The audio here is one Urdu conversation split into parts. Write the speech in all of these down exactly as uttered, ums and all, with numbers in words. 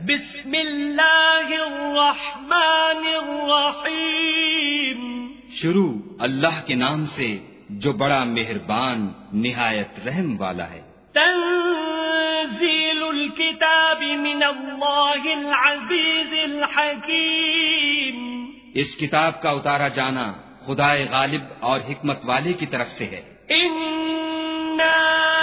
بسم اللہ الرحمن الرحیم، شروع اللہ کے نام سے جو بڑا مہربان نہایت رحم والا ہے۔ تنزیل الکتاب من اللہ العزیز الحکیم، اس کتاب کا اتارا جانا خدائے غالب اور حکمت والے کی طرف سے ہے۔ انا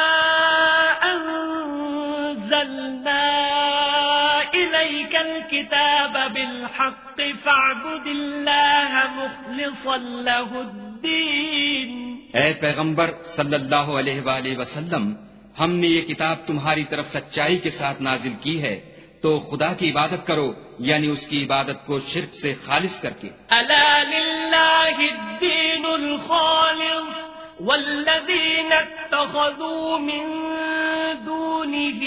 انزلنا الیک الکتاب بالحق فاعبد اللہ مخلصا لہ الدین۔ اے پیغمبر صلی اللہ علیہ وآلہ وسلم، ہم نے یہ کتاب تمہاری طرف سچائی کے ساتھ نازل کی ہے، تو خدا کی عبادت کرو، یعنی اس کی عبادت کو شرک سے خالص کر کے۔ الا للہ الدین الخالص والذین اتخذوا من دونه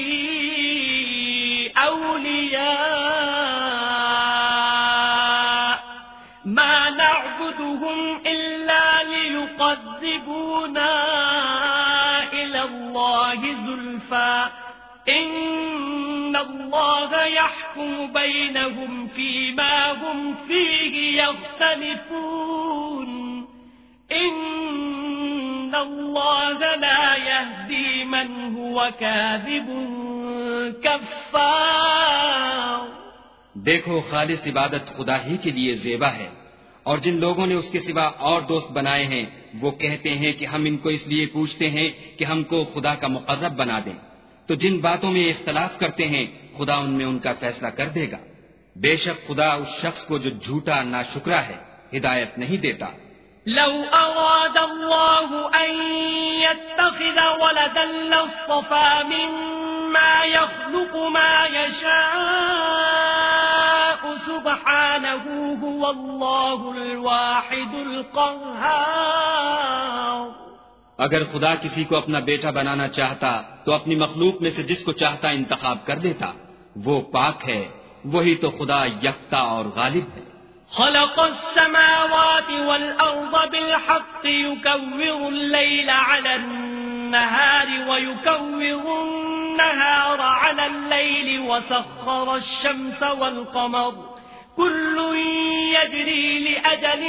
اولیاء ما نعبدهم الا ليقربونا الى الله زلفى ان اللہ يحكم بينهم فيما هم فيه يختلفون ان اللہ لا يهدي من هو كاذب كفار۔ دیکھو، خالص عبادت خدا ہی کے لیے زیبا ہے، اور جن لوگوں نے اس کے سوا اور دوست بنائے ہیں وہ کہتے ہیں کہ ہم ان کو اس لیے پوچھتے ہیں کہ ہم کو خدا کا مقرب بنا دیں، تو جن باتوں میں اختلاف کرتے ہیں خدا ان میں ان کا فیصلہ کر دے گا۔ بے شک خدا اس شخص کو جو جھوٹا ناشکرا ہے ہدایت نہیں دیتا۔ لو اراد اللہ ان يتخذ ولدا لاصطفى مما يخلق ما يشاء سبحانه هو اللہ الواحد القہار۔ اگر خدا کسی کو اپنا بیٹا بنانا چاہتا تو اپنی مخلوق میں سے جس کو چاہتا انتخاب کر دیتا، وہ پاک ہے، وہی تو خدا یکتا اور غالب ہے۔ خلق السماوات والأرض بالحق يكور الليل على النهار ويكور النهار على الليل وسخر الشمس والقمر كل يجري لأجل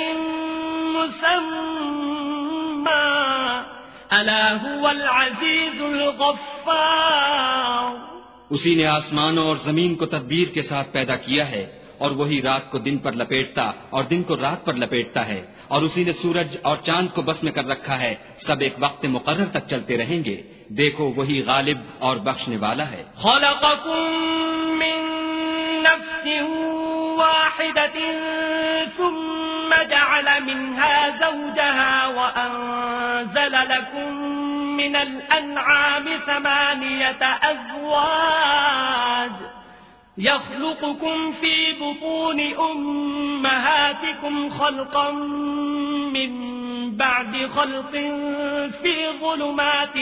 مسمى ألا هو العزيز الغفار۔ اسی نے آسمانوں اور زمین کو تدبیر کے ساتھ پیدا کیا ہے، اور وہی رات کو دن پر لپیٹتا اور دن کو رات پر لپیٹتا ہے، اور اسی نے سورج اور چاند کو بس میں کر رکھا ہے، سب ایک وقت مقرر تک چلتے رہیں گے۔ دیکھو، وہی غالب اور بخشنے والا ہے۔ خلقکم من نفس واحدة ثم جعل منها زوجها وأنزل لكم من الأنعام ثمانية أزواج يخلقكم في بطون أمهاتكم خلقا من بعد خلق في ظلمات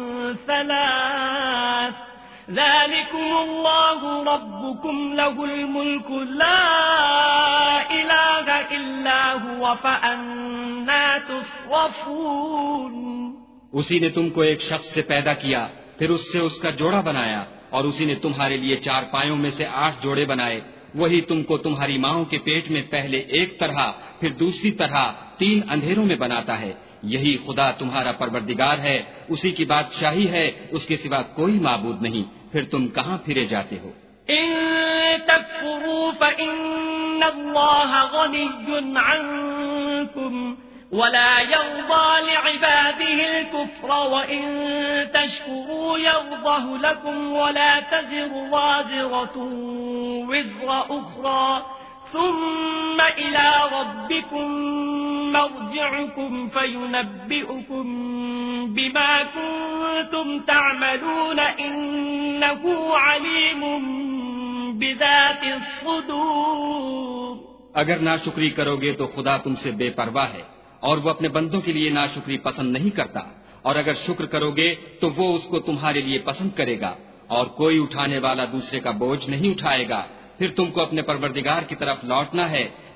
ثلاث ذلكم الله ربكم له الملك لا إله إلا هو فأنا تصرفون۔ اسی نے تم کو ایک شخص سے پیدا کیا، پھر اس سے اس کا جوڑا بنایا، اور اسی نے تمہارے لیے چار پایوں میں سے آٹھ جوڑے بنائے۔ وہی تم کو تمہاری ماؤں کے پیٹ میں پہلے ایک طرح پھر دوسری طرح تین اندھیروں میں بناتا ہے۔ یہی خدا تمہارا پروردگار ہے، اسی کی بادشاہی ہے، اس کے سوا کوئی معبود نہیں، پھر تم کہاں پھرے جاتے ہو؟ ان تکفروا فإن اللہ غنی عنکم ولا يرضى لعباده الكفر وإن تشكروا يرضه لكم ولا تزر وازرة وزر أخرى ثم إلى ربكم مرجعكم فينبئكم بما كنتم تعملون إنه عليم بذات الصدور۔ اگر ناشکری کرو گے تو خدا تم سے بے پرواہ ہے، اور وہ اپنے بندوں کے لیے ناشکری پسند نہیں کرتا، اور اگر شکر کرو گے تو وہ اس کو تمہارے لیے پسند کرے گا، اور کوئی اٹھانے والا دوسرے کا بوجھ نہیں اٹھائے گا۔ پھر تم کو اپنے پروردگار کی طرف لوٹنا ہے،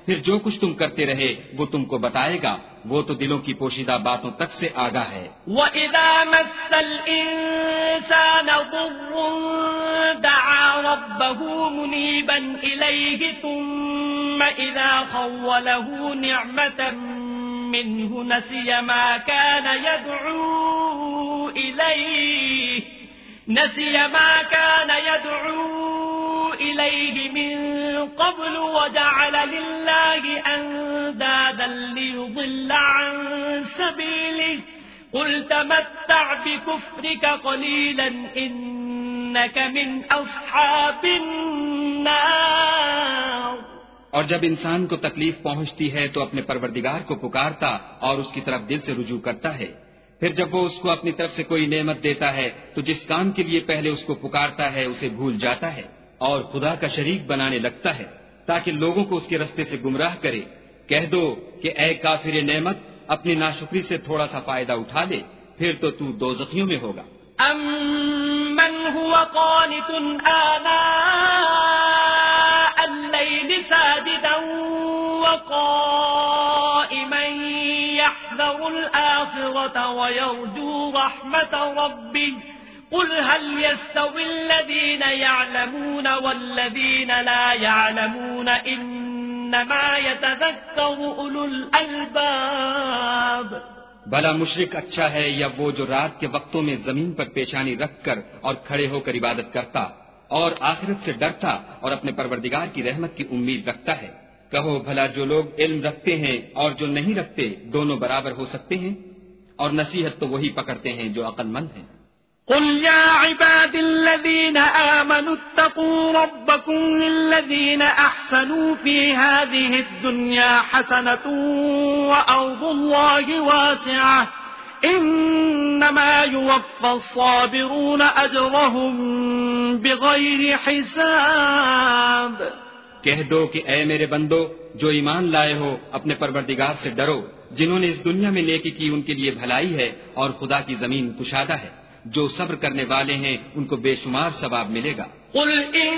پھر جو کچھ تم کرتے رہے وہ تم کو بتائے گا، وہ تو دلوں کی پوشیدہ باتوں تک سے آگاہ ہے۔ وَإِذَا مَسَّ الْإِنسَانَ ضُرٌّ دَعَا رَبَّهُ مُنِيبًا إِلَيْهِ ثُمَّ إِذَا خَوَّلَهُ نِعْمَةً مِّنْهُ نَسِيَ مَا كَانَ يَدْعُو إِلَيْهِ نَسِيَ مَا كَانَ يَدْعُو إِلَيْهِ مِن قَبْلُ وَجَعَلَ لِلَّهِ أَندَادًا لِيُضِلَّ عَن سَبِيلِهِ قُلْ تَمَتَّعْ بِكُفْرِكَ قَلِيلًا إِنَّكَ مِنْ أَصْحَابِ النَّارِ۔ اور جب انسان کو تکلیف پہنچتی ہے تو اپنے پروردگار کو پکارتا اور اس کی طرف دل سے رجوع کرتا ہے، پھر جب وہ اس کو اپنی طرف سے کوئی نعمت دیتا ہے تو جس کام کے لیے پہلے اس کو پکارتا ہے اسے بھول جاتا ہے اور خدا کا شریک بنانے لگتا ہے تاکہ لوگوں کو اس کے رستے سے گمراہ کرے۔ کہہ دو کہ اے کافر نعمت، اپنی ناشکری سے تھوڑا سا فائدہ اٹھا لے، پھر تو تو دوزخیوں میں ہوگا۔ أَمَّنْ هُوَ قَانِتٌ آنَاءَ اللَّيْلِ سَاجِدًا وَقَائِمًا يَحْذَرُ الْآخِرَةَ وَيَرْجُو رَحْمَةَ رَبِّهِ قُلْ هَلْ يَسْتَوِي الَّذِينَ يَعْلَمُونَ وَالَّذِينَ لَا يَعْلَمُونَ إِنَّمَا يَتَذَكَّرُ أُولُو الْأَلْبَابِ۔ بھلا مشرک اچھا ہے یا وہ جو رات کے وقتوں میں زمین پر پیشانی رکھ کر اور کھڑے ہو کر عبادت کرتا اور آخرت سے ڈرتا اور اپنے پروردگار کی رحمت کی امید رکھتا ہے؟ کہو بھلا جو لوگ علم رکھتے ہیں اور جو نہیں رکھتے دونوں برابر ہو سکتے ہیں؟ اور نصیحت تو وہی پکڑتے ہیں جو عقل مند ہیں۔ قل يا عباد الذين آمنوا اتقوا ربكم للذين أحسنوا في هذه الدنيا حسنة وأرض الله واسعة إنما يوفى الصابرون أجرهم بغير حساب۔ کہہ دو کہ اے میرے بندو جو ایمان لائے ہو اپنے پروردگار سے ڈرو، جنہوں نے اس دنیا میں نیکی کی ان کے لیے بھلائی ہے اور خدا کی زمین کشادہ ہے، جو صبر کرنے والے ہیں ان کو بے شمار ثواب ملے گا۔ قل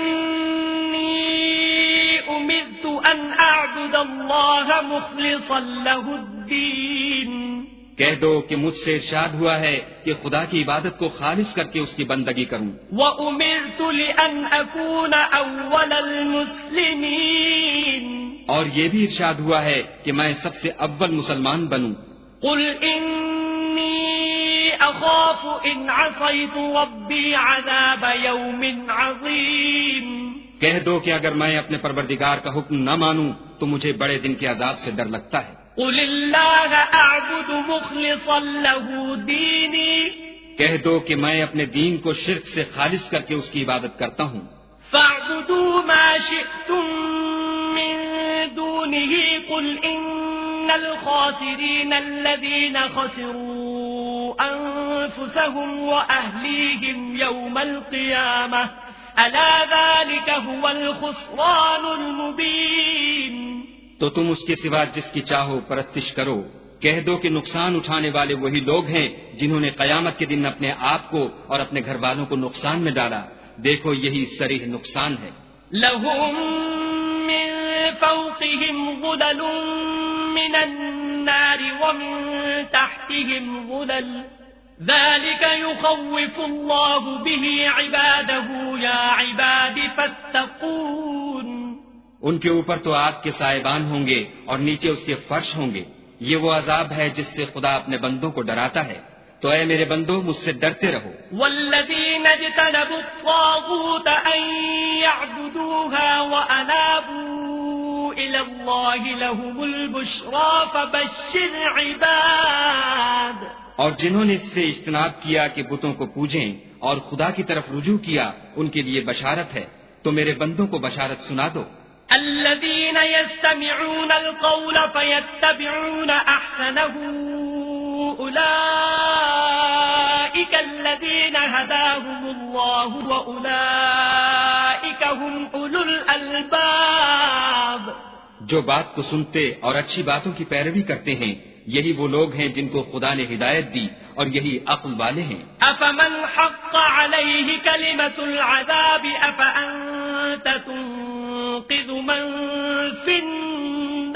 انی امرت ان اعبد اللہ مخلصا له الدین، کہہ دو کہ مجھ سے ارشاد ہوا ہے کہ خدا کی عبادت کو خالص کر کے اس کی بندگی کروں۔ وَأُمِرْتُ لِأَنْ أَكُونَ أَوَّلَ الْمُسْلِمِينَ، اور یہ بھی ارشاد ہوا ہے کہ میں سب سے اول مسلمان بنوں۔ قُلْ إِنِّي أَخَافُ إِنْ عَصَيْتُ رَبِّي عَذَابَ يَوْمٍ عَظِيمٍ، کہہ دو کہ اگر میں اپنے پروردگار کا حکم نہ مانوں تو مجھے بڑے دن کے عذاب سے ڈر لگتا ہے۔ قُلِ اللَّهَ أَعْبُدُ مُخْلِصًا لَهُ دِينِي، کہہ دو کہ میں اپنے دین کو شرک سے خالص کر کے اس کی عبادت کرتا ہوں۔ فَاعْبُدُوا مَا شِئْتُم مِّن دُونِهِ قُلْ إِنَّ الْخَاسِرِينَ الَّذِينَ خَسِرُوا أَنفُسَهُمْ وَأَهْلِيهِمْ يَوْمَ الْقِيَامَةِ أَلَا ذَلِكَ هُوَ الْخُسْرَانُ الْمُبِينُ۔ تو تم اس کے سوا جس کی چاہو پرستش کرو، کہہ دو کہ نقصان اٹھانے والے وہی لوگ ہیں جنہوں نے قیامت کے دن اپنے آپ کو اور اپنے گھر والوں کو نقصان میں ڈالا۔ دیکھو یہی صریح نقصان ہے۔ لَهُم مِّن فَوْقِهِمْ ظُلَلٌ مِّنَ النَّارِ وَمِن تَحْتِهِمْ ظُلَلٌ ذَلِكَ يُخَوِّفُ اللَّهُ بِهِ عِبَادَهُ يَا عِبَادِ فَاتَّقُونِ۔ ان کے اوپر تو آگ کے سائبان ہوں گے اور نیچے اس کے فرش ہوں گے۔ یہ وہ عذاب ہے جس سے خدا اپنے بندوں کو ڈراتا ہے، تو اے میرے بندو مجھ سے ڈرتے رہو۔ والذین اجتنبوا الطاغوت ان يعبدوها وانابوا الى اللہ لهم البشرى فبشر عباد۔ اور جنہوں نے اس سے اجتناب کیا کہ بتوں کو پوجیں اور خدا کی طرف رجوع کیا، ان کے لیے بشارت ہے، تو میرے بندوں کو بشارت سنا دو۔ الذين يستمعون القول فيتبعون أحسنه أولئك الذين هداهم الله وأولئك هم أولو الألباب۔ جو بات کو سنتے اور اچھی باتوں کی پیروی کرتے ہیں یہی وہ لوگ ہیں جن کو خدا نے ہدایت دی اور یہی عقل والے ہیں۔ أفمن حق عليه كلمة العذاب أفأنت تنقذ من في النار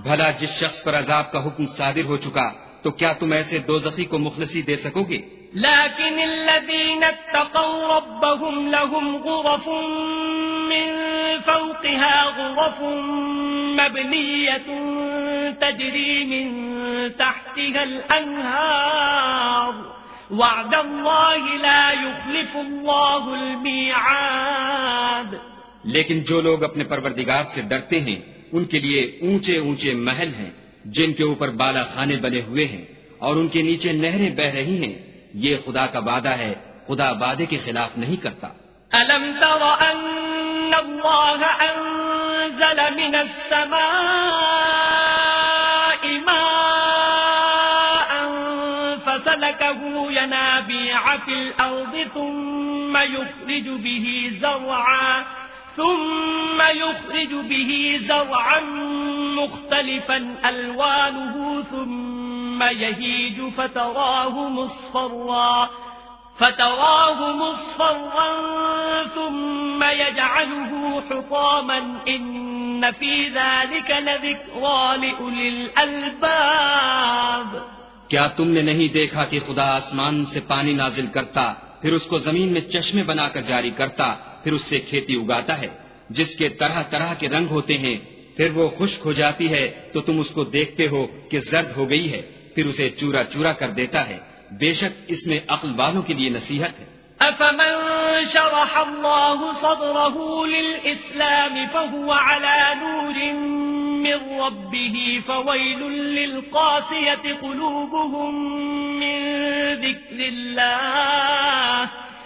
بھلا جس شخص پر عذاب کا حکم صادر ہو چکا تو کیا تم ایسے دوزخی کو مخلصی دے سکو گے؟ لكن الذين اتقوا ربهم لهم غرف من فوقها غرف مبنية تجري من تحتها الأنهار وعد الله لا يخلف الله الميعاد. لیکن جو لوگ اپنے پروردگار سے ڈرتے ہیں ان کے لیے اونچے اونچے محل ہیں جن کے اوپر بالا خانے بنے ہوئے ہیں اور ان کے نیچے نہریں بہ رہی ہیں. یہ خدا کا وعدہ ہے، خدا وعدے کے خلاف نہیں کرتا. ألم تر أن الله أنزل من السماء ماء فسلكه ينابيع في الأرض ثم يخرج به زرعا ثم يخرج به زرعا مختلفا ألوانه ثم يهيج فتراه مصفرا فتراه مصفرا ثم يجعله حطاما إن في ذلك لذكرى لأولي الألباب. کیا تم نے نہیں دیکھا کہ خدا آسمان سے پانی نازل کرتا پھر اس کو زمین میں چشمے بنا کر جاری کرتا پھر اس سے کھیتی اگاتا ہے جس کے طرح طرح کے رنگ ہوتے ہیں، پھر وہ خشک ہو جاتی ہے تو تم اس کو دیکھتے ہو کہ زرد ہو گئی ہے، پھر اسے چورا چورا کر دیتا ہے. بے شک اس میں عقل والوں کے لیے نصیحت ہے. أفمن شرح الله صدره للإسلام فهو على نور من ربه فويل للقاسية قلوبهم من ذكر الله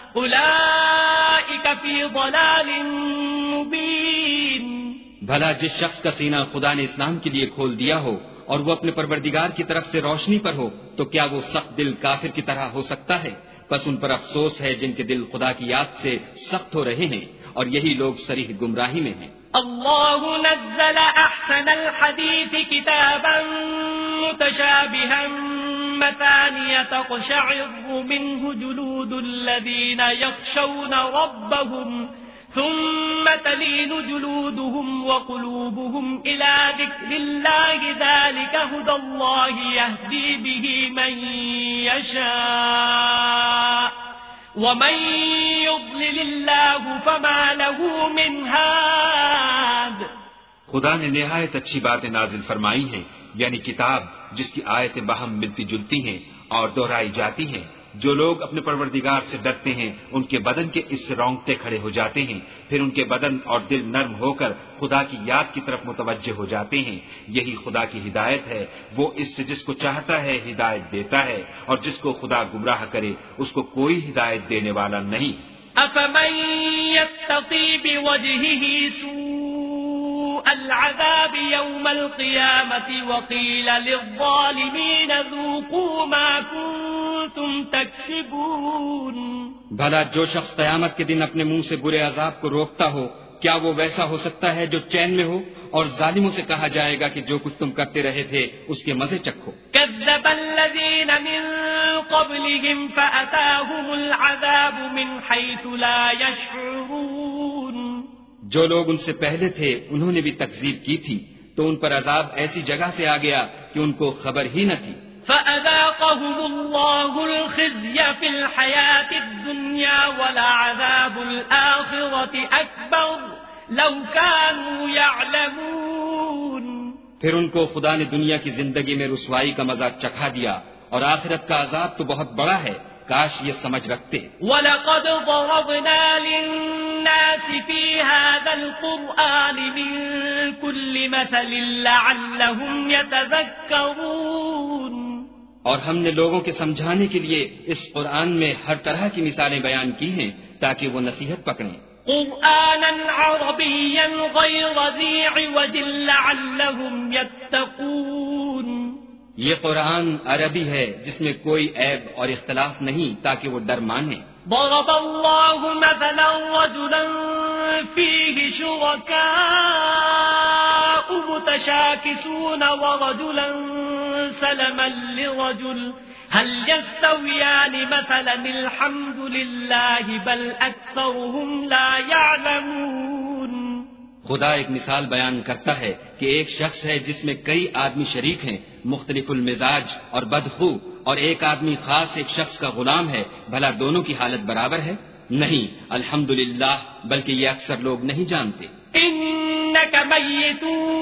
أولئك في ضلال مبين. بھلا جس شخص کا سینہ خدا نے اسلام کے لیے کھول دیا ہو اور وہ اپنے پروردگار کی طرف سے روشنی پر ہو تو کیا وہ سخت دل کافر کی طرح ہو سکتا ہے؟ بس ان پر افسوس ہے جن کے دل خدا کی یاد سے سخت ہو رہے ہیں اور یہی لوگ صریح گمراہی میں ہیں. الله نزل أحسن الحديث كتابا متشابها مثانية تقشعر منه جلود الذين يخشون ربهم ثم تلين جلودهم وقلوبهم إلى ذكر الله ذلك هدى الله يهدي به من يشاء ومن يضلل الله فما له من هاد. خدا نے نہایت اچھی باتیں نازل فرمائی ہیں، یعنی کتاب جس کی آیتیں باہم ملتی جلتی ہیں اور دہرائی جاتی ہیں. جو لوگ اپنے پروردگار سے ڈرتے ہیں ان کے بدن کے اس سے رونگٹے کھڑے ہو جاتے ہیں، پھر ان کے بدن اور دل نرم ہو کر خدا کی یاد کی طرف متوجہ ہو جاتے ہیں. یہی خدا کی ہدایت ہے، وہ اس سے جس کو چاہتا ہے ہدایت دیتا ہے اور جس کو خدا گمراہ کرے اس کو کوئی ہدایت دینے والا نہیں. أفمن يتقي بوجهه سوء العذاب يوم القيامة وقيل للظالمين ذوقوا ما كنتم تكسبون. بھلا جو شخص قیامت کے دن اپنے منہ سے برے عذاب کو روکتا ہو کیا وہ ویسا ہو سکتا ہے جو چین میں ہو؟ اور ظالموں سے کہا جائے گا کہ جو کچھ تم کرتے رہے تھے اس کے مزے چکھو. كذب الذين من قبلهم فأتاهم العذاب من حيث لا يشعرون. جو لوگ ان سے پہلے تھے انہوں نے بھی تکذیب کی تھی تو ان پر عذاب ایسی جگہ سے آ گیا کہ ان کو خبر ہی نہ تھی. فأذاقهم الله الخزي في الحياة الدنيا ولعذاب الآخرة أكبر لو كانوا يعلمون. پھر ان کو خدا نے دنیا کی زندگی میں رسوائی کا مزہ چکھا دیا اور آخرت کا عذاب تو بہت بڑا ہے، کاش یہ سمجھ رکھتے. وَلَقَدْ ضَرَبْنَا لِلنَّاسِ فِي هَذَا الْقُرْآنِ مِنْ كُلِّ مَثَلٍ لَعَلَّهُمْ يَتَذَكَّرُونَ. اور ہم نے لوگوں کے سمجھانے کے لیے اس قرآن میں ہر طرح کی مثالیں بیان کی ہیں تاکہ وہ نصیحت پکڑیں. قرآنا عربيا غير ذي عوج لعلهم يتقون. یہ قرآن عربی ہے جس میں کوئی عیب اور اختلاف نہیں تاکہ وہ ڈر مانیں. ضرب الله مثلا رجلا فيه شركاء متشاكسون ورجلا سلما لرجل هل يستويان مثلا الحمد لله بل أكثرهم لا يعلمون. خدا ایک مثال بیان کرتا ہے کہ ایک شخص ہے جس میں کئی آدمی شریک ہیں، مختلف المزاج اور بدخو، اور ایک آدمی خاص ایک شخص کا غلام ہے، بھلا دونوں کی حالت برابر ہے؟ نہیں، الحمدللہ، بلکہ یہ اکثر لوگ نہیں جانتے۔ انک میت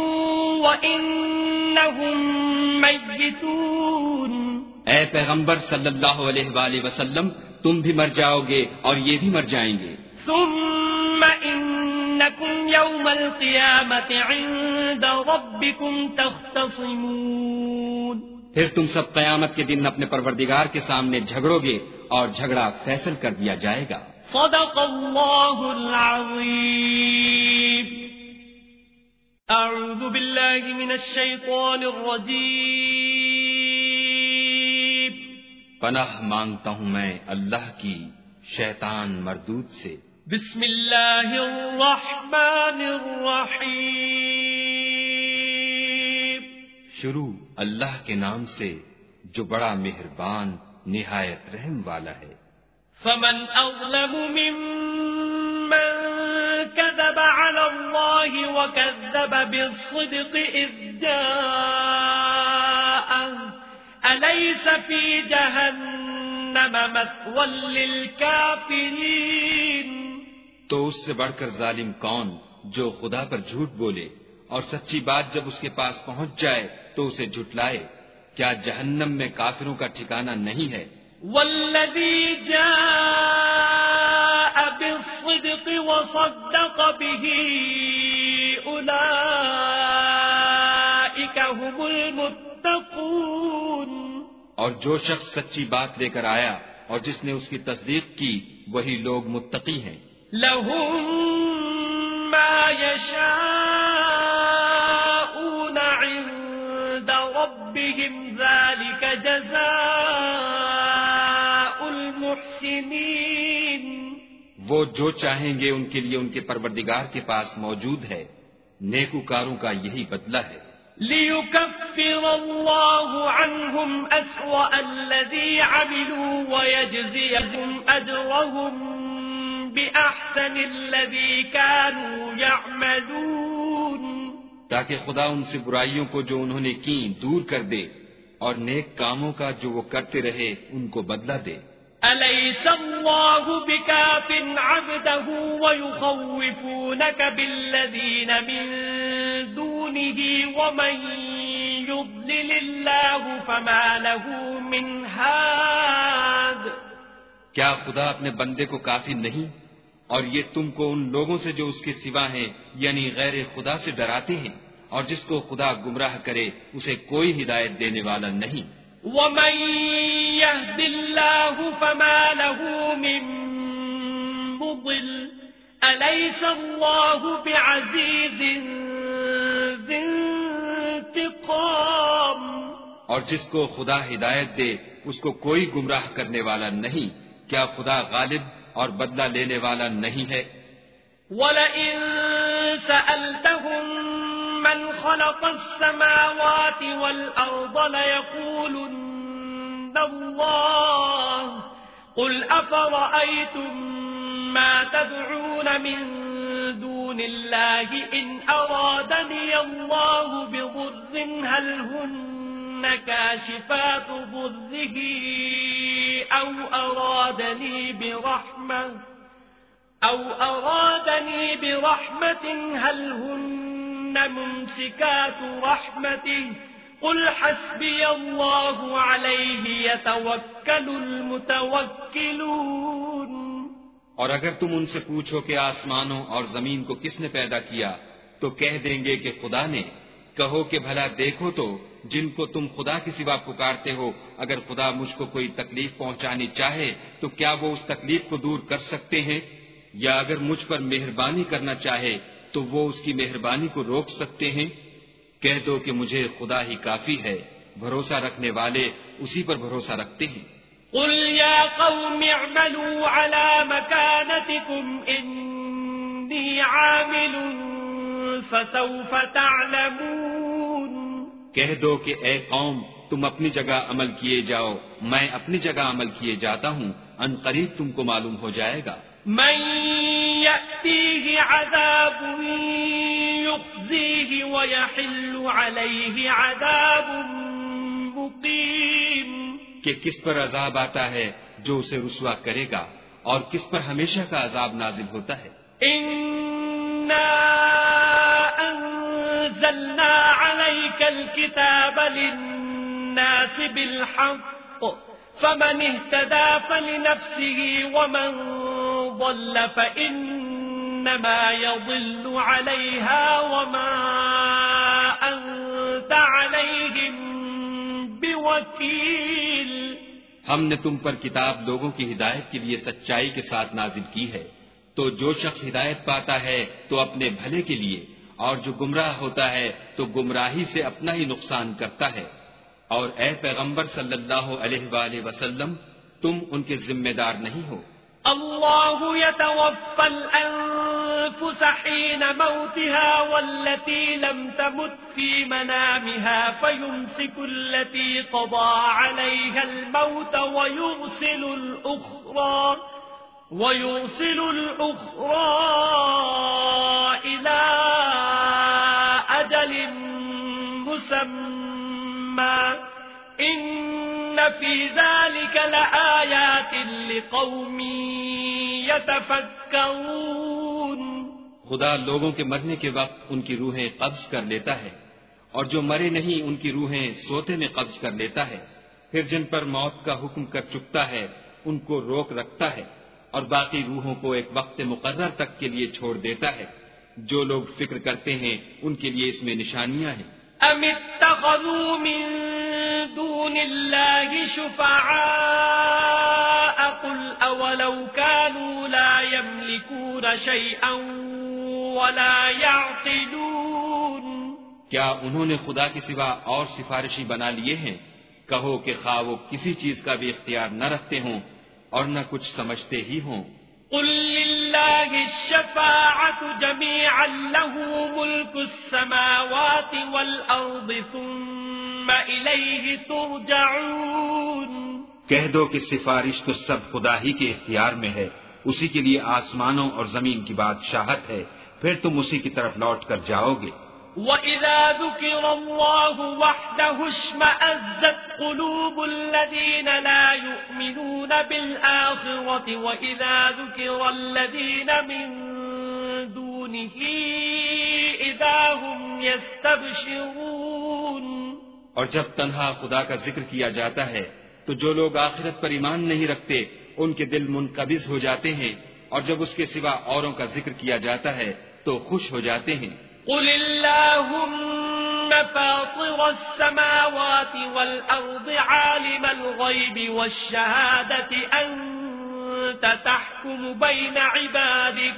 وانہم میتون، اے پیغمبر صلی اللہ علیہ وآلہ وسلم، تم بھی مر جاؤ گے اور یہ بھی مر جائیں گے۔ ثم انکم یوم القیامت عند ربکم تختصمون، پھر تم سب قیامت کے دن اپنے پروردگار کے سامنے جھگڑو گے اور جھگڑا فیصل کر دیا جائے گا۔ صدق اللہ العظیم۔ اعوذ باللہ من الشیطان الرجیم۔ پناہ مانگتا ہوں میں اللہ کی شیطان مردود سے۔ بسم اللہ الرحمن الرحیم۔ شروع اللہ کے نام سے جو بڑا مہربان نہایت رحم والا ہے۔ فمن اظلم ممن كذب على الله وكذب بالصدق إذ جاءه أليس في جهنم مثوى للكافرين۔ تو اس سے بڑھ کر ظالم کون جو خدا پر جھوٹ بولے اور سچی بات جب اس کے پاس پہنچ جائے تو اسے جھٹلائے؟ کیا جہنم میں کافروں کا ٹھکانہ نہیں ہے؟ والذی جاء بالصدق وصدق به اولئک هم المتقون، اور جو شخص سچی بات لے کر آیا اور جس نے اس کی تصدیق کی وہی لوگ متقی ہیں۔ لهم ما يشاءون عند ربهم ذلك جزاء المحسنين، وہ جو چاہیں گے ان کے لیے ان کے پروردگار کے پاس موجود ہے، نیکوکاروں کا یہی بدلہ ہے۔ لِيُكَفِّرَ اللَّهُ عَنْهُمْ أَسْوَأَ الَّذِي عَمِلُوا وَيَجْزِيَهُمْ أَجْرَهُمْ بِأَحْسَنِ الَّذِي كَانُوا يَعْمَلُونَ، تاکہ خدا ان سے برائیوں کو جو انہوں نے کی دور کر دے اور نیک کاموں کا جو وہ کرتے رہے ان کو بدلہ دے۔ أَلَيْسَ اللَّهُ بِكَافٍ عَبْدَهُ وَيُخَوِّفُونَكَ بِالَّذِينَ مِن دُونِهِ وَمَن يُضْلِلِ اللَّهُ فَمَا لَهُ مِنْ هَادٍ۔ کیا خدا اپنے بندے کو کافی نہیں اور یہ تم کو ان لوگوں سے جو اس کے سوا ہیں یعنی غیر خدا سے ڈراتے ہیں، اور جس کو خدا گمراہ کرے اسے کوئی ہدایت دینے والا نہیں۔ وَمَن يَهْدِ اللَّهُ فَمَا لَهُ مِن مُضِلٍّ أَلَيْسَ اللَّهُ بِعَزِيزٍ ذِي انتِقَامٍ۔ اور جس کو خدا ہدایت دے اس کو کوئی گمراہ کرنے والا نہیں، کیا خدا غالب اور بدلہ لینے والا نہیں ہے؟ وَلَئِن سَأَلْتَهُم مَّنْ خَلَقَ السَّمَاوَاتِ وَالْأَرْضَ لَيَقُولُنَّ اللَّهُ قُلْ أَفَرَأَيْتُم مَّا تَدْعُونَ مِن دُونِ اللَّهِ إِنْ أَرَادَنِيَ اللَّهُ بِضُرٍّ هَلْ هُنَّ كَاشِفَاتُ ضُرِّهِ أَوْ أَرَادَنِي بِرَحْمَةٍ أَوْ أَرَادَنِي بِرَحْمَةٍ هَلْ هُنَّ مُمْسِكَاتُ رَحْمَتِهِ قُلْ حَسْبِيَ اللَّهُ عَلَيْهِ يَتَوَكَّلُ الْمُتَوَكِّلُونَ۔ اور اگر تم ان سے پوچھو کہ آسمانوں اور زمین کو کس نے پیدا کیا تو کہہ دیں گے کہ خدا نے۔ کہو کہ بھلا دیکھو تو جن کو تم خدا کے سوا پکارتے ہو، اگر خدا مجھ کو کوئی تکلیف پہنچانی چاہے تو کیا وہ اس تکلیف کو دور کر سکتے ہیں؟ یا اگر مجھ پر مہربانی کرنا چاہے تو وہ اس کی مہربانی کو روک سکتے ہیں؟ کہہ دو کہ مجھے خدا ہی کافی ہے، بھروسہ رکھنے والے اسی پر بھروسہ رکھتے ہیں۔ قل يا قوم اعملوا على مكانتكم إني عامل فسوف تعلمون۔ کہہ دو کہ اے قوم تم اپنی جگہ عمل کیے جاؤ، میں اپنی جگہ عمل کیے جاتا ہوں، ان قریب تم کو معلوم ہو جائے گا۔ من يأتيه عذاب ويحل عليه عذاب مقيم کہ کس پر عذاب آتا ہے جو اسے رسوا کرے گا اور کس پر ہمیشہ کا عذاب نازل ہوتا ہے. إنا أنزلنا عليك الكتاب للناس بالحق فمن اهتدى فلنفسه ومن ضل فإنما يضل عليها وما أنت عليهم بوكيل. ہم نے تم پر کتاب لوگوں کی ہدایت کے لیے سچائی کے ساتھ نازل کی ہے، تو جو شخص ہدایت پاتا ہے تو اپنے بھلے کے لیے، اور جو گمراہ ہوتا ہے تو گمراہی سے اپنا ہی نقصان کرتا ہے. اور اے پیغمبر صلی اللہ علیہ وآلہ وسلم، تم ان کے ذمہ دار نہیں ہو. اللہ يتوفى الأنفس حين موتها والتي لم تمت في منامها فيمسك التي قضى عليها الموت ويرسل الأخرى ويرسل الأخرى إلى أجل مسمى إن في ذلك لآيات لقوم يتفكرون. خدا لوگوں کے مرنے کے وقت ان کی روحیں قبض کر لیتا ہے، اور جو مرے نہیں ان کی روحیں سوتے میں قبض کر لیتا ہے. پھر جن پر موت کا حکم کر چکتا ہے ان کو روک رکھتا ہے، اور باقی روحوں کو ایک وقت مقرر تک کے لیے چھوڑ دیتا ہے. جو لوگ فکر کرتے ہیں ان کے لیے اس میں نشانیاں ہیں. ام اتخذوا من دون الله شفعاء قل اولو كانوا لا يملكون شيئا ولا يعقلون. کیا انہوں نے خدا کے سوا اور سفارشی بنا لیے ہیں؟ کہو کہ خواہ وہ کسی چیز کا بھی اختیار نہ رکھتے ہوں اور نہ کچھ سمجھتے ہی ہوں. قل لله الشفاعة جميعا له ملك السماوات والأرض ثم إليه ترجعون. کہہ دو کہ سفارش تو سب خدا ہی کے اختیار میں ہے، اسی کے لیے آسمانوں اور زمین کی بادشاہت ہے، پھر تم اسی کی طرف لوٹ کر جاؤ گے. وَإِذَا ذُكِرَ اللَّهُ وَحْدَهُ اشْمَأَزَّتْ قُلُوبُ الَّذِينَ لَا يُؤْمِنُونَ بِالْآخِرَةِ وَإِذَا ذُكِرَ الَّذِينَ مِن دُونِهِ إِذَا هُمْ يَسْتَبْشِرُونَ. اور جب تنہا خدا کا ذکر کیا جاتا ہے تو جو لوگ آخرت پر ایمان نہیں رکھتے ان کے دل منقبض ہو جاتے ہیں، اور جب اس کے سوا اوروں کا ذکر کیا جاتا ہے تو خوش ہو جاتے ہیں. قل اللهم فاطر السماوات والأرض عالم الغيب والشهادة أنت تحكم بين عبادك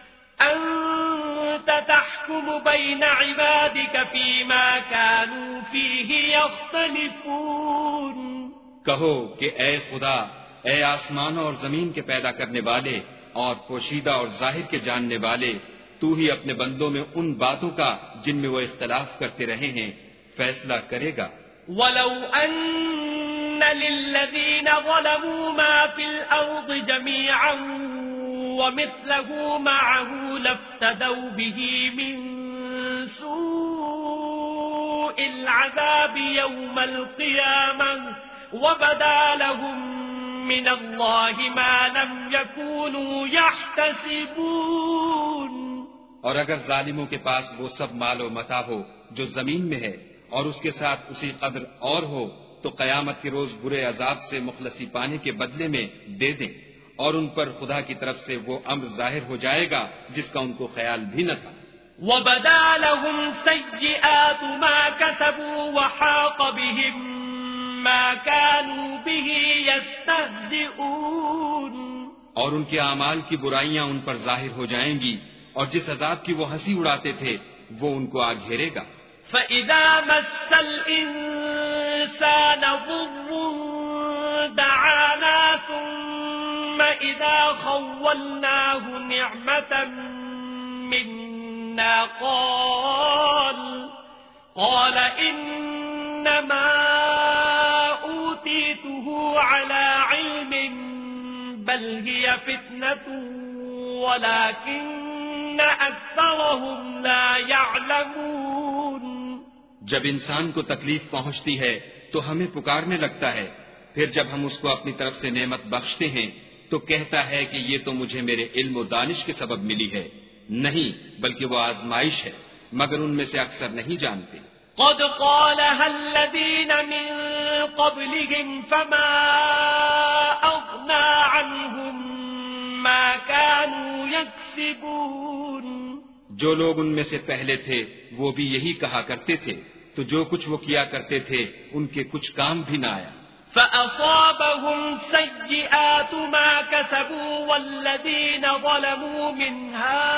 أنت تحكم بين عبادك فيما كانوا فيه يختلفون. کہو کہ اے خدا، اے آسمانوں اور زمین کے پیدا کرنے والے اور پوشیدہ اور ظاہر کے جاننے والے، تو ہی اپنے بندوں میں ان باتوں کا جن میں وہ اختلاف کرتے رہے ہیں فیصلہ کرے گا. وَلَوْ أَنَّ لِلَّذِينَ ظَلَمُوا مَا فِي الْأَرْضِ جَمِيعًا وَمِثْلَهُ مَعَهُ لَافْتَدَوْا بِهِ مِن سُوءِ الْعَذَابِ يَوْمَ الْقِيَامَةِ وَبَدَا لَهُم مِّنَ اللَّهِ مَا لَمْ يَكُونُوا يَحْتَسِبُونَ. اور اگر ظالموں کے پاس وہ سب مال و متاع ہو جو زمین میں ہے اور اس کے ساتھ اسی قدر اور ہو تو قیامت کے روز برے عذاب سے مخلصی پانے کے بدلے میں دے دیں، اور ان پر خدا کی طرف سے وہ امر ظاہر ہو جائے گا جس کا ان کو خیال بھی نہ تھا. وَبَدَا لَهُمْ سَيِّئَاتُ مَا كَسَبُوا وَحَاقَ بِهِم مَّا كَانُوا بِهِ يَسْتَهْزِئُونَ. اور ان کے اعمال کی برائیاں ان پر ظاہر ہو جائیں گی، اور جس عذاب کی وہ ہنسی اڑاتے تھے وہ ان کو آ گھیرے گا. فَإِذَا مَسَّ الْإِنسَانَ ضُرٌّ دَعَانَا ثُمَّ إِذَا خَوَّلْنَاهُ نِعْمَةً مِنَّا قَالَ قَالَ إِنَّمَا أُوتِيتُهُ عَلَى عِلْمٍ بَلْ هِيَ فِتْنَةٌ وَلَكِنَّ أَكْثَرَ وهم لا يعلمون. جب انسان کو تکلیف پہنچتی ہے تو ہمیں پکارنے لگتا ہے، پھر جب ہم اس کو اپنی طرف سے نعمت بخشتے ہیں تو کہتا ہے کہ یہ تو مجھے میرے علم و دانش کے سبب ملی ہے. نہیں، بلکہ وہ آزمائش ہے، مگر ان میں سے اکثر نہیں جانتے. قد قالها الذين من قبلهم فما أغنى عنهم ما كانوا يكسبون. جو لوگ ان میں سے پہلے تھے وہ بھی یہی کہا کرتے تھے، تو جو کچھ وہ کیا کرتے تھے ان کے کچھ کام بھی نہ آیا. فأصابهم سيئات ما كسبوا والذين ظلموا من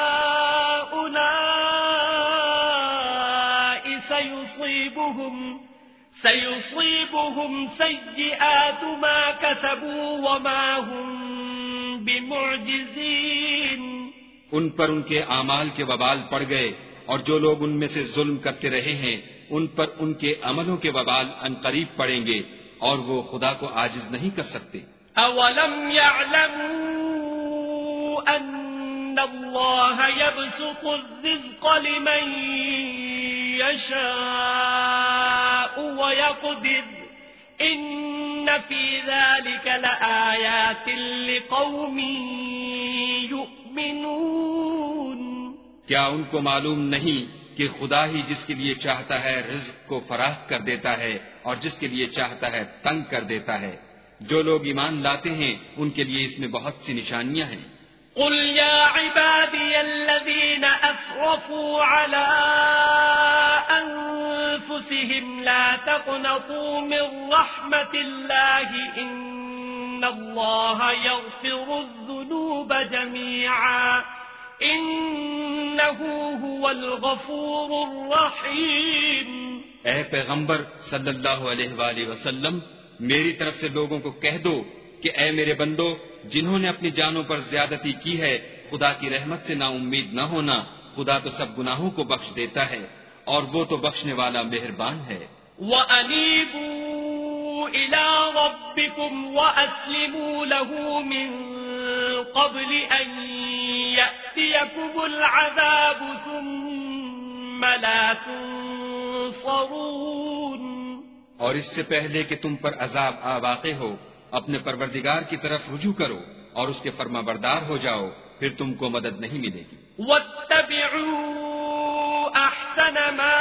هؤلاء سيصيبهم سيصيبهم سيئات ما كسبوا وما هم بمعجزين. ان پر ان کے اعمال کے وبال پڑ گئے، اور جو لوگ ان میں سے ظلم کرتے رہے ہیں ان پر ان کے عملوں کے وبال عنقریب پڑیں گے، اور وہ خدا کو عاجز نہیں کر سکتے. اولم يعلموا ان الله يبسط الرزق لمن يشاء ويقدر ان في ذلك لآيات لقوم يؤمنون. کیا ان کو معلوم نہیں کہ خدا ہی جس کے لیے چاہتا ہے رزق کو فراخ کر دیتا ہے اور جس کے لیے چاہتا ہے تنگ کر دیتا ہے. جو لوگ ایمان لاتے ہیں ان کے لیے اس میں بہت سی نشانیاں ہیں. قل يا عبادي الذين أسرفوا على أنفسهم لا تقنطوا من رحمة الله إن الله يغفر الذنوب جميعا إنه هو الغفور الرحيم. اے پیغمبر صلی اللہ علیہ وآلہ وسلم، میری طرف سے لوگوں کو کہہ دو کہ اے میرے بندو، جنہوں نے اپنی جانوں پر زیادتی کی ہے خدا کی رحمت سے نا امید نہ ہونا. خدا تو سب گناہوں کو بخش دیتا ہے اور وہ تو بخشنے والا مہربان ہے. وَأَنِيبُوا إِلَىٰ رَبِّكُمْ وَأَسْلِمُوا لَهُ مِن قَبْلِ أَن يَأْتِيَكُمُ الْعَذَابُ ثُمَّ لَا تُنصَرُونَ. اور اس سے پہلے کہ تم پر عذاب آ واقع ہو اپنے پروردگار کی طرف رجوع کرو اور اس کے فرما بردار ہو جاؤ، پھر تم کو مدد نہیں ملے گی. وَاتَّبِعُوا أَحْسَنَ مَا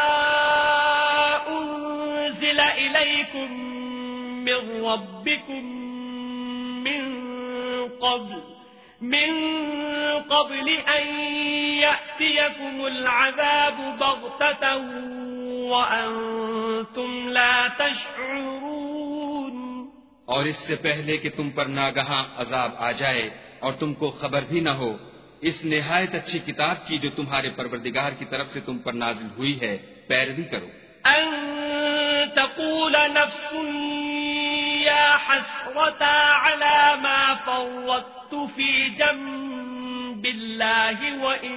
أُنزِلَ إِلَيْكُم مِّن رَّبِّكُم مِّن قَبْلِ مِن قَبْلِ أَن يَأْتِيَكُمُ الْعَذَابُ بَغْتَةً وَأَنتُمْ لَا تَشْعُرُونَ. اور اس سے پہلے کہ تم پر ناگہاں عذاب آ جائے اور تم کو خبر بھی نہ ہو، اس نہایت اچھی کتاب کی جو تمہارے پروردگار کی طرف سے تم پر نازل ہوئی ہے پیروی کرو. ان تقول نفس یا حسرتا علی ما فرطت فی جنب اللہ وان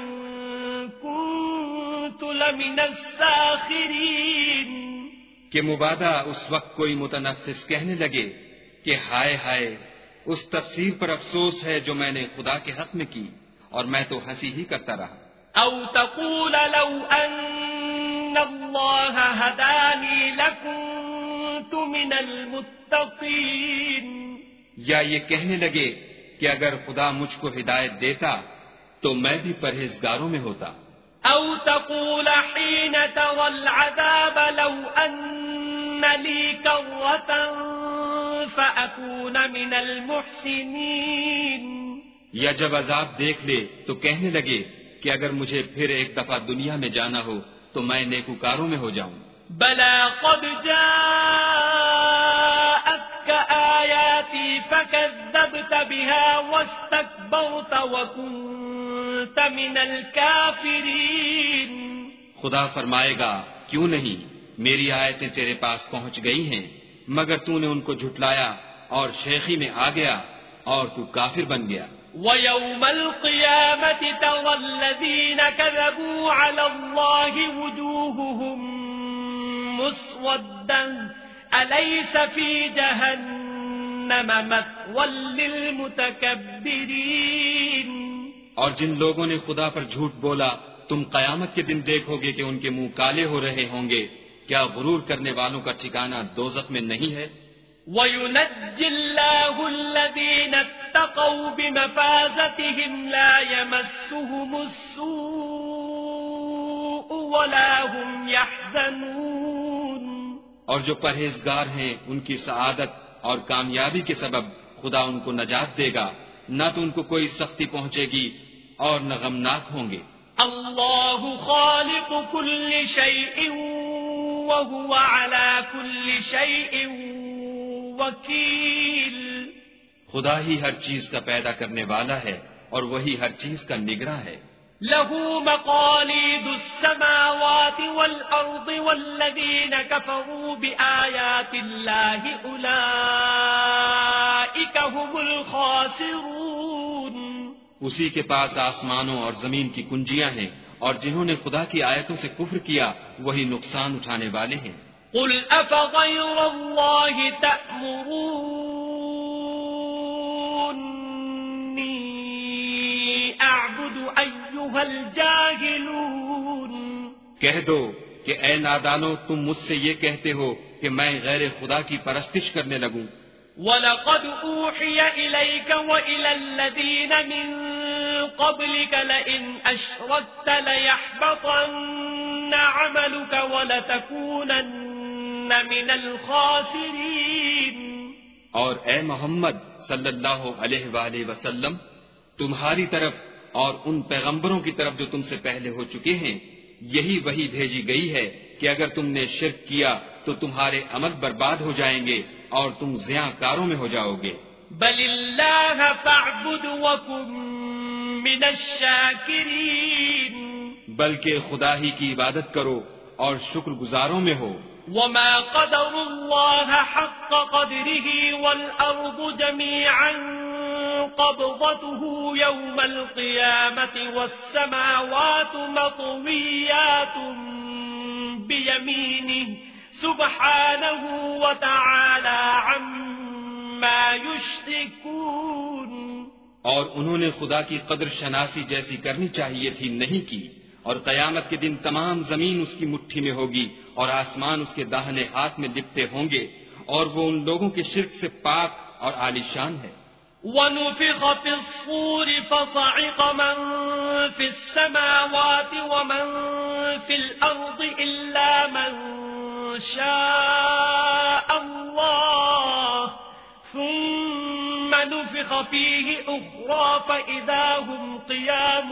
کنت لمن الساخرین. کہ مبادا اس وقت کوئی متنفس کہنے لگے کہ ہائے ہائے، اس تفسیر پر افسوس ہے جو میں نے خدا کے حق میں کی، اور میں تو ہنسی ہی کرتا رہا. او تقول لو ان اللہ ہدانی لکنت من المتقین. یا یہ کہنے لگے کہ اگر خدا مجھ کو ہدایت دیتا تو میں بھی پرہیزگاروں میں ہوتا. او تقول حين ترى العذاب لو ان لي كرة فأكون من المحسنين. یا جب عذاب دیکھ لے تو کہنے لگے کہ اگر مجھے پھر ایک دفعہ دنیا میں جانا ہو تو میں نیکوکاروں میں ہو جاؤں. بلى قد جاءتك آياتي فكذبت بها واستكبرت وكنت من الكافرين. خدا فرمائے گا کیوں نہیں، میری آیتیں تیرے پاس پہنچ گئی ہیں مگر تو نے ان کو جھٹلایا اور شیخی میں آ گیا اور تو کافر بن گیا. وَيَوْمَ الْقِيَامَةِ تَرَى الَّذِينَ كَذَبُوا عَلَى اللَّهِ وُجُوهُهُمْ مُسْوَدًّا أَلَيْسَ فِي جَهَنَّمَ مَثْوًى لِلْمُتَكَبِّرِينَ. اور جن لوگوں نے خدا پر جھوٹ بولا تم قیامت کے دن دیکھو گے کہ ان کے منہ کالے ہو رہے ہوں گے. کیا غرور کرنے والوں کا ٹھکانہ دوزخ میں نہیں ہے؟ وَيُنَجِّي اللَّهُ الَّذِينَ اتَّقَوْا بِمَفَازَتِهِمْ لَا يَمَسُّهُمُ السُّوءُ وَلَا هُمْ يَحْزَنُونَ. اور جو پرہیزگار ہیں ان کی سعادت اور کامیابی کے سبب خدا ان کو نجات دے گا، نہ تو ان کو کوئی سختی پہنچے گی اور نہ غمناک ہوں گے. اللہ خالق كل شيء وهو على كل شيء وكيل. خدا ہی ہر چیز کا پیدا کرنے والا ہے اور وہی ہر چیز کا نگراں ہے. له مقاليد السماوات والأرض والذين كفروا بآيات الله أولئك هم الخاسرون. اسی کے پاس آسمانوں اور زمین کی کنجیاں ہیں، اور جنہوں نے خدا کی آیتوں سے کفر کیا وہی نقصان اٹھانے والے ہیں. قل أفغير الله تأمروني أعبد أيها الجاهلون. کہہ دو کہ اے نادانو، تم مجھ سے یہ کہتے ہو کہ میں غیر خدا کی پرستش کرنے لگوں. وَلَقَدْ أُوحِيَ إِلَيْكَ وَإِلَى الَّذِينَ مِن قَبْلِكَ لَئِنْ أَشْرَكْتَ لَيَحْبَطَنَّ عَمَلُكَ وَلَتَكُونَنَّ مِنَ الْخَاسِرِينَ. اور اے محمد صلی اللہ علیہ وآلہ وسلم، تمہاری طرف اور ان پیغمبروں کی طرف جو تم سے پہلے ہو چکے ہیں یہی وحی بھیجی گئی ہے کہ اگر تم نے شرک کیا تو تمہارے عمل برباد ہو جائیں گے اور تم زیاں کاروں میں ہو جاؤ گے. بل اللہ فاعبد وکن من الشاکرین. بلکہ خدا ہی کی عبادت کرو اور شکر گزاروں میں ہو. وما قدر اللہ حق قدره والارض جميعا قبضته يوم القيامة والسماوات مطويات بيمينه سبحانه وتعالى عما يشركون. اور انہوں نے خدا کی قدر شناسی جیسی کرنی چاہیے تھی، نہیں کی. اور قیامت کے دن تمام زمین اس کی مٹھی میں ہوگی اور آسمان اس کے داہنے ہاتھ میں لپٹے ہوں گے، اور وہ ان لوگوں کے شرک سے پاک اور عالی شان ہے. وَنُفِخَ فِي الصُّورِ فَصَعِقَ مَن فِي السَّمَاوَاتِ وَمَن فِي الْأَرْضِ إِلَّا مَن شَاءَ اللَّهُ ثُمَّ نُفِخَ فِيهِ أُخْرَى فَإِذَا هُمْ قِيَامٌ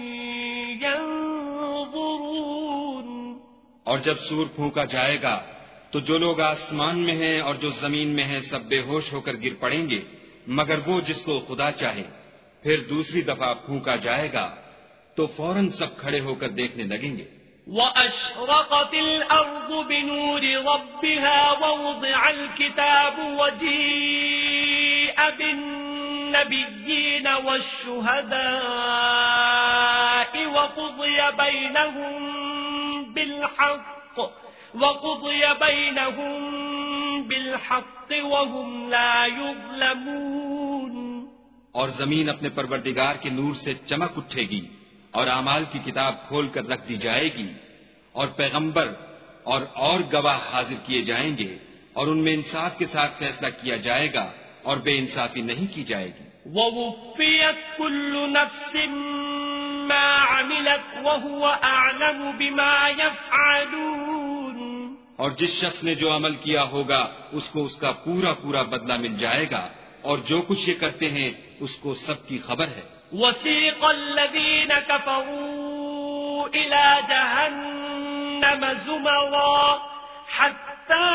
يَنظُرُونَ. اور جب سور پھونکا جائے گا تو جو لوگ آسمان میں ہیں اور جو زمین میں ہیں سب بے ہوش ہو کر گر پڑیں گے مگر وہ جس کو خدا چاہے. پھر دوسری دفعہ پھونکا جائے گا تو فوراً سب کھڑے ہو کر دیکھنے لگیں گے. وَأَشْرَقَتِ الْأَرْضُ بِنُورِ رَبِّهَا وَوُضِعَ الْكِتَابُ وَجِيءَ بِالنَّبِيِّينَ وَالشُّهَدَاءِ وَقُضِيَ بَيْنَهُم بِالْحَقِّ وَقُضِيَ بَيْنَهُم بِالْحَقِّ وَهُمْ لَا يُظْلَمُونَ. اور زمین اپنے پروردگار کے نور سے چمک اٹھے گی اور اعمال کی کتاب کھول کر رکھ دی جائے گی اور پیغمبر اور اور گواہ حاضر کیے جائیں گے اور ان میں انصاف کے ساتھ فیصلہ کیا جائے گا اور بے انصافی نہیں کی جائے گی. وَوُفِّيَتْ كُلُّ نَفْسٍ مَا عَمِلَتْ وَهُوَ أَعْلَمُ بِمَا يَفْعَلُونَ. اور جس شخص نے جو عمل کیا ہوگا اس کو اس کا پورا پورا بدلہ مل جائے گا، اور جو کچھ یہ کرتے ہیں اس کو سب کی خبر ہے. وَسِيقَ الَّذِينَ كَفَرُوا إِلَى جَهَنَّمَ زُمَرًا حَتَّى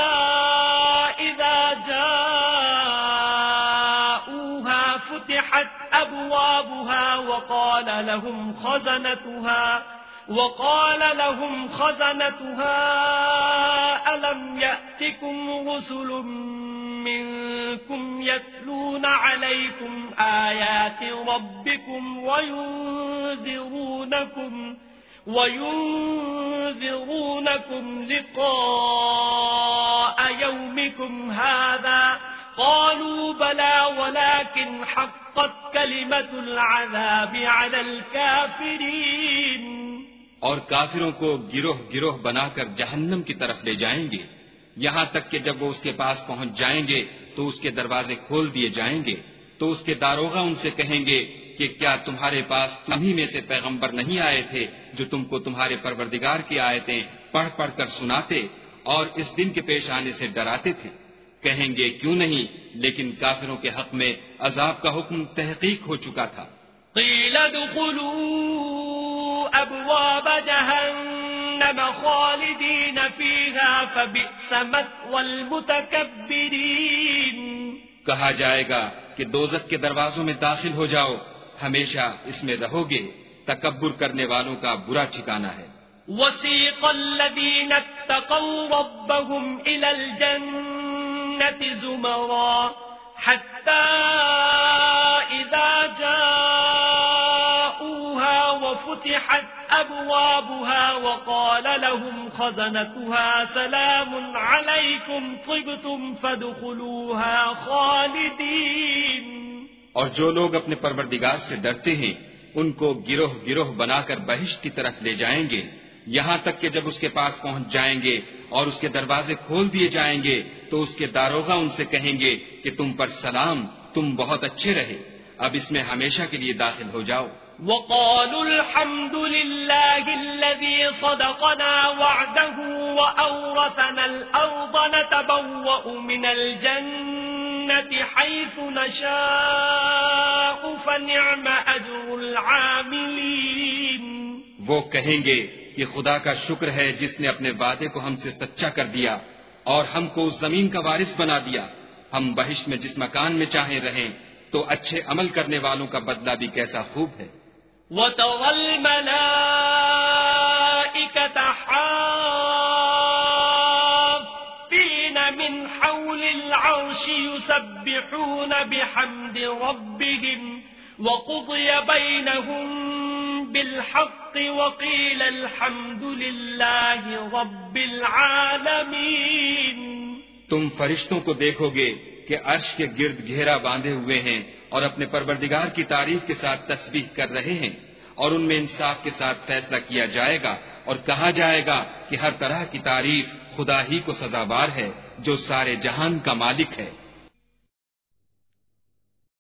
إِذَا جَاءُوهَا فُتِحَتْ أَبْوَابُهَا وَقَالَ لَهُمْ خَزَنَتُهَا وقال لهم خزنتها ألم يأتكم رسل منكم يتلون عليكم آيات ربكم وينذرونكم وينذرونكم لقاء يومكم هذا قالوا بلى ولكن حقت كلمة العذاب على الكافرين. اور کافروں کو گروہ گروہ بنا کر جہنم کی طرف لے جائیں گے، یہاں تک کہ جب وہ اس کے پاس پہنچ جائیں گے تو اس کے دروازے کھول دیے جائیں گے، تو اس کے داروغہ ان سے کہیں گے کہ کیا تمہارے پاس تمہیں میں سے پیغمبر نہیں آئے تھے جو تم کو تمہارے پروردگار کی آیتیں پڑھ پڑھ کر سناتے اور اس دن کے پیش آنے سے ڈراتے تھے؟ کہیں گے کیوں نہیں، لیکن کافروں کے حق میں عذاب کا حکم تحقیق ہو چکا تھا۔ قیل ادخلوا ابواب جہنم خالدین فیہا فبئس مثوى المتکبرین، کہا جائے گا کہ دوزخ کے دروازوں میں داخل ہو جاؤ، ہمیشہ اس میں رہو گے، تکبر کرنے والوں کا برا ٹھکانہ ہے۔ وسیق الذین اتقوا ربهم الى الجنة زمرا حتى اذا جاءوها وفتحت ابوابها وقال لهم خزنتها سلام علیکم طبتم فادخلوها خالدین، اور جو لوگ اپنے پروردگار سے ڈرتے ہیں ان کو گروہ گروہ بنا کر بہشت کی طرف لے جائیں گے، یہاں تک کہ جب اس کے پاس پہنچ جائیں گے اور اس کے دروازے کھول دیے جائیں گے تو اس کے داروغہ ان سے کہیں گے کہ تم پر سلام، تم بہت اچھے رہے، اب اس میں ہمیشہ کے لیے داخل ہو جاؤ۔ وقالوا الحمد لله الذي صدقنا وعده وأورثنا الأرض نتبوأ من الجنة حيث نشاء فنعم أجر العاملين، وہ کہیں گے کہ خدا کا شکر ہے جس نے اپنے وعدے کو ہم سے سچا کر دیا اور ہم کو اس زمین کا وارث بنا دیا، ہم بہشت میں جس مکان میں چاہیں رہیں، تو اچھے عمل کرنے والوں کا بدلہ بھی کیسا خوب ہے۔ وَتَرَى الْمَلَائِكَةَ حَافِّينَ مِنْ حَوْلِ الْعَرْشِ يُسَبِّحُونَ بِحَمْدِ رَبِّهِمْ وَقُضِيَ بَيْنَهُمْ بِالْحَقِّ وَقِيلَ الْحَمْدُ لِلَّهِ رَبِّ الْعَالَمِينَ۔ تم فرشتوں کو دیکھو گے کہ عرش کے گرد گھیرا باندھے ہوئے ہیں اور اپنے پروردگار کی تعریف کے ساتھ تسبیح کر رہے ہیں، اور ان میں انصاف کے ساتھ فیصلہ کیا جائے گا اور کہا جائے گا کہ ہر طرح کی تعریف خدا ہی کو سزاوار ہے جو سارے جہان کا مالک ہے۔